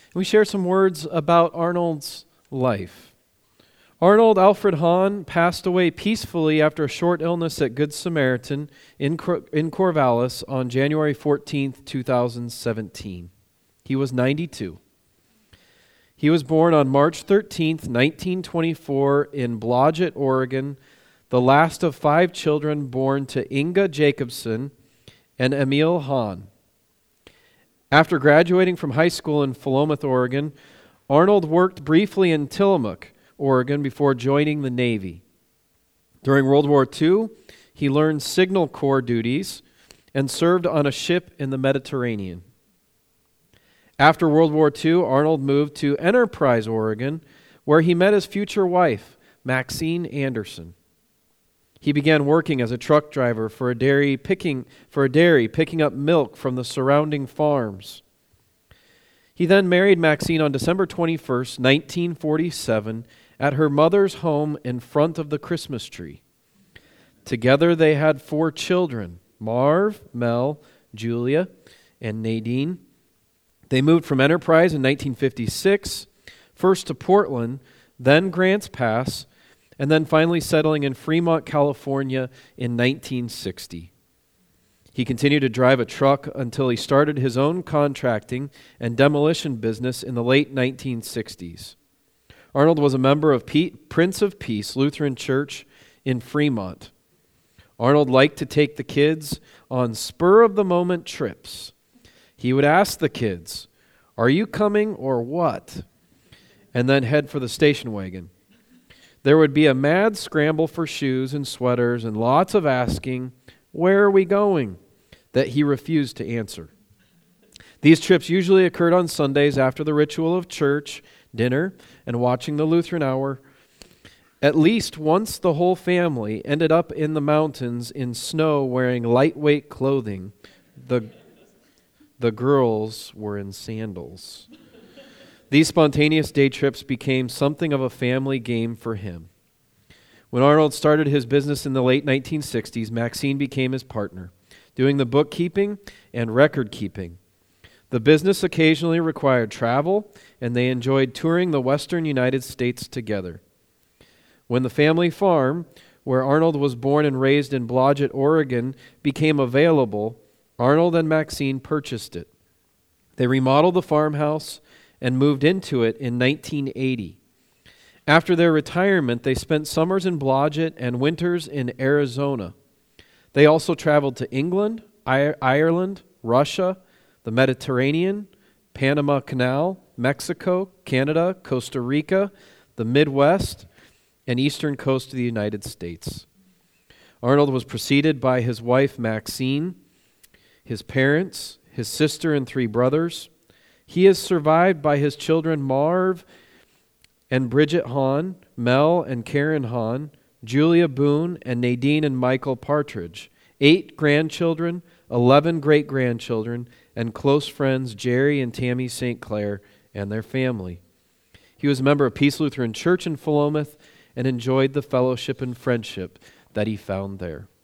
We share some words about Arnold's life. Arnold Alfred Hahn passed away peacefully after a short illness at Good Samaritan in Corvallis on January 14th, 2017. He was 92. He was born on March 13th, 1924 in Blodgett, Oregon, the last of 5 children born to Inga Jacobson and Emil Hahn. After graduating from high school in Philomath, Oregon, Arnold worked briefly in Tillamook, Oregon, before joining the Navy. During World War II, he learned signal corps duties and served on a ship in the Mediterranean. After World War II, Arnold moved to Enterprise, Oregon, where he met his future wife, Maxine Anderson. He began working as a truck driver for a dairy, picking up milk from the surrounding farms. He then married Maxine on December 21st, 1947, at her mother's home in front of the Christmas tree. Together they had 4 children, Marv, Mel, Julia, and Nadine. They moved from Enterprise in 1956, first to Portland, then Grants Pass, and then finally settling in Fremont, California in 1960. He continued to drive a truck until he started his own contracting and demolition business in the late 1960s. Arnold was a member of Prince of Peace Lutheran Church in Fremont. Arnold liked to take the kids on spur-of-the-moment trips. He would ask the kids, "Are you coming or what?" and then head for the station wagon. There would be a mad scramble for shoes and sweaters and lots of asking, "Where are we going?" that he refused to answer. These trips usually occurred on Sundays after the ritual of church, dinner, and watching the Lutheran Hour. At least once the whole family ended up in the mountains in snow wearing lightweight clothing. The girls were in sandals. These spontaneous day trips became something of a family game for him. When Arnold started his business in the late 1960s, Maxine became his partner, doing the bookkeeping and record keeping. The business occasionally required travel, and they enjoyed touring the western United States together. When the family farm, where Arnold was born and raised in Blodgett, Oregon, became available, Arnold and Maxine purchased it. They remodeled the farmhouse and moved into it in 1980. After their retirement, they spent summers in Blodgett and winters in Arizona. They also traveled to England, Ireland, Russia, the Mediterranean, Panama Canal, Mexico, Canada, Costa Rica, the Midwest, and eastern coast of the United States. Arnold was preceded by his wife Maxine, his parents, his sister and 3 brothers. He is survived by his children Marv and Bridget Hahn, Mel and Karen Hahn, Julia Boone, and Nadine and Michael Partridge, 8 grandchildren, 11 great-grandchildren, and close friends Jerry and Tammy St. Clair and their family. He was a member of Peace Lutheran Church in Philomath and enjoyed the fellowship and friendship that he found there.